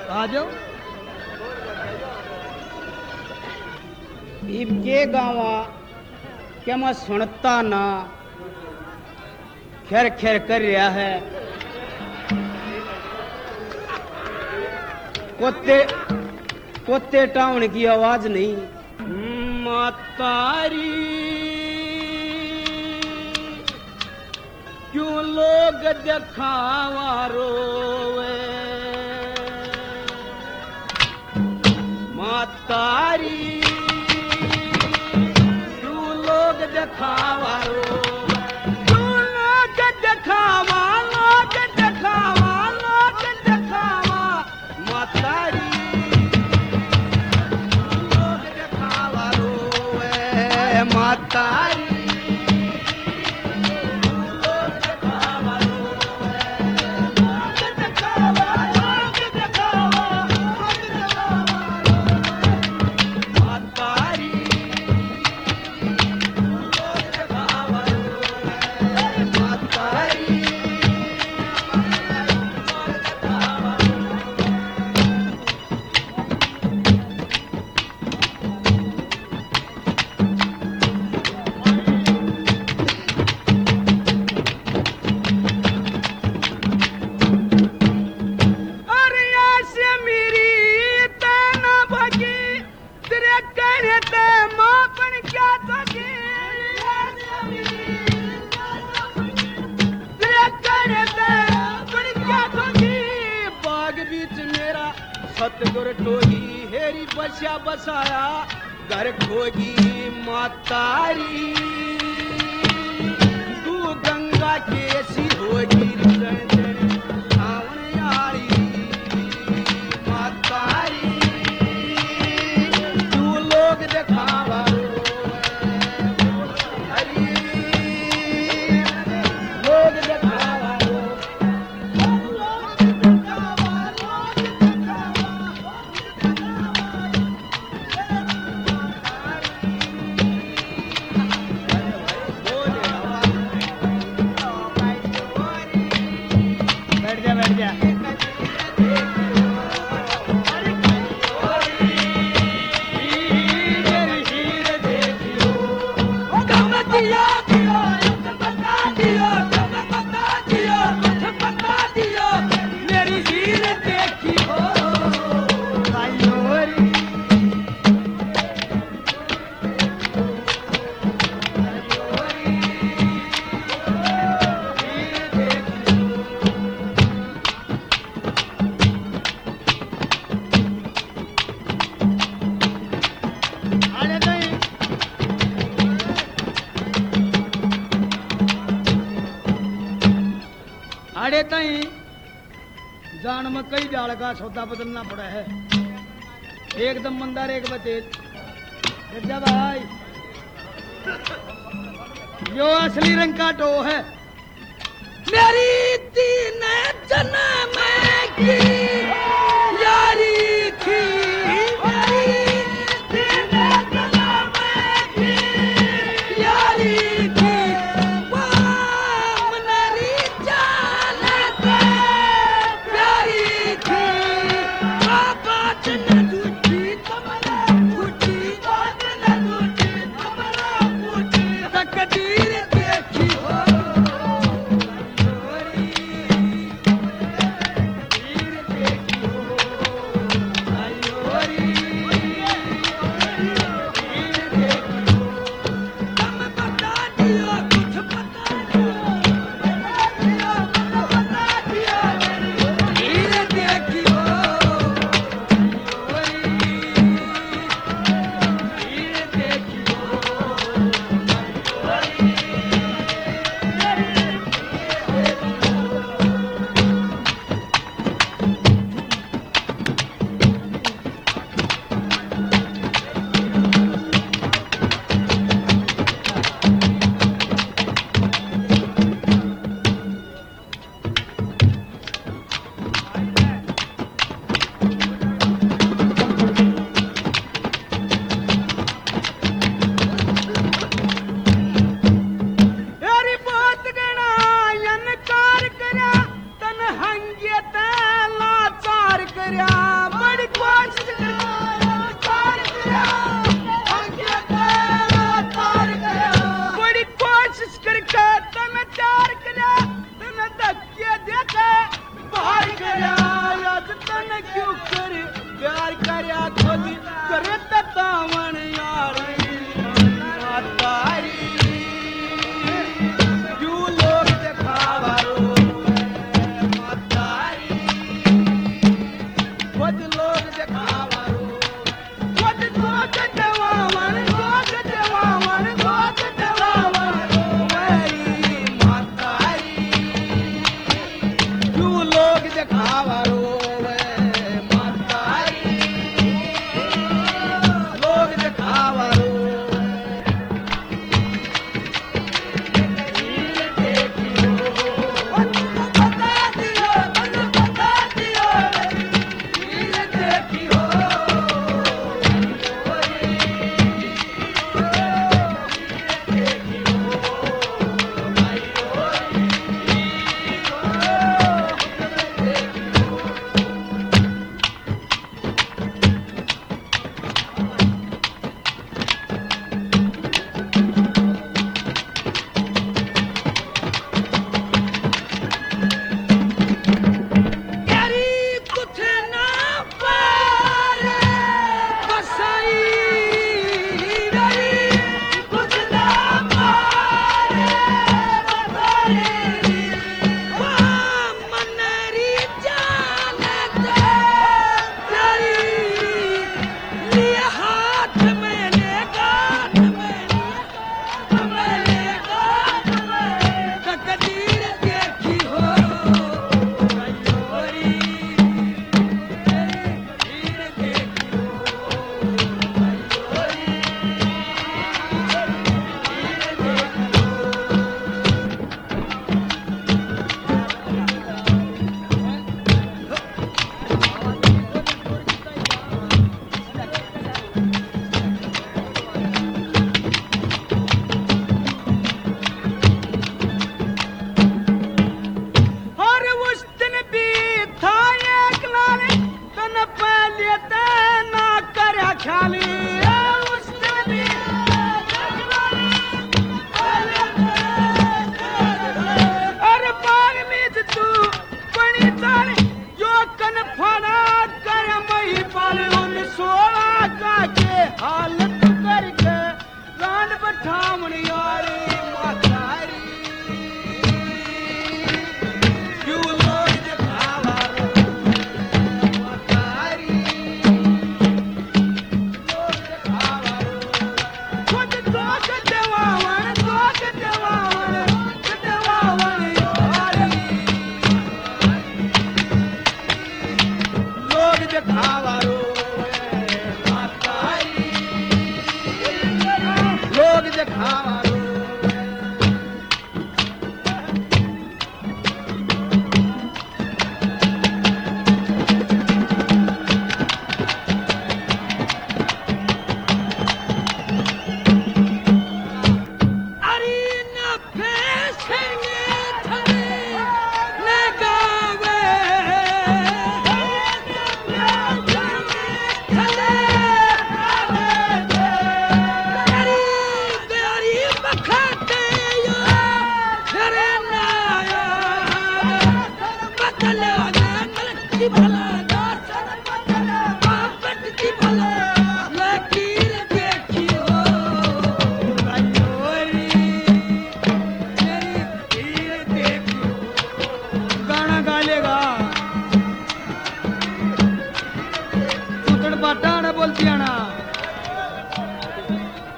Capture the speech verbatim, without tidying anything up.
आ जाओ। इबके गावा क्या मैं सुनता ना खेर खेर कर रहा है कुत्ते कुत्ते टाउन की आवाज नहीं मातारी क्यों लोग दिखावा रोवे मातारी क्यों लोग दिखावा रोवे क्यों लोग दिखावा लोग दिखावा लोग दिखावा मातारी लोग दिखावा रोवे मातारी सतगुर टोही हेरी बसा बसाया घर खोगी मातारी तू गंगा केसी होगी सावन आई मातारी तू लोग दिखावा हरी लोग दिखावा अरे तई जान में कई डाल का सौदा बदलना पड़ा है एकदम मंदार एक बतेज भाई यो असली रंग का टो है मेरी तीन जन्म की यारी थी क्यों कर प्यार करया खुद करे ततावन यारी मातारी क्यों लोग दिखावा रोवे मातारी खुद लोग दिखावा रोवे खुद गोद देवावन गोद देवावन गोद देवावन रोवेरी मातारी क्यों लोग दिखावा रोवे मातारी लोग दिखावा रोवे बता दियो बता दियो देखियो यारी कुछ ना पारे बसाई यारी कुछ ना पारे बसाई वाह मनरी जानत यारी लिए हाथ में ले गाठ में ले गाठ में तकदीर देखी हो मयूरी तकदीर देखी हो मयूरी और उस दिन भी था एक लाल तन पहले ते ना करया ख्याली उस दिन भी अरे बाग में तू बनी ताल जो कन फड़ा कर मई पाल उन सोला का के हालत करके लान बठावन यारी मातारी क्यों लोग दिखावा रोवे मातारी लोग दिखावा रोवे खुद दोष देवावन दोष देवावन देवावन यारी लोग दिखावा रोवे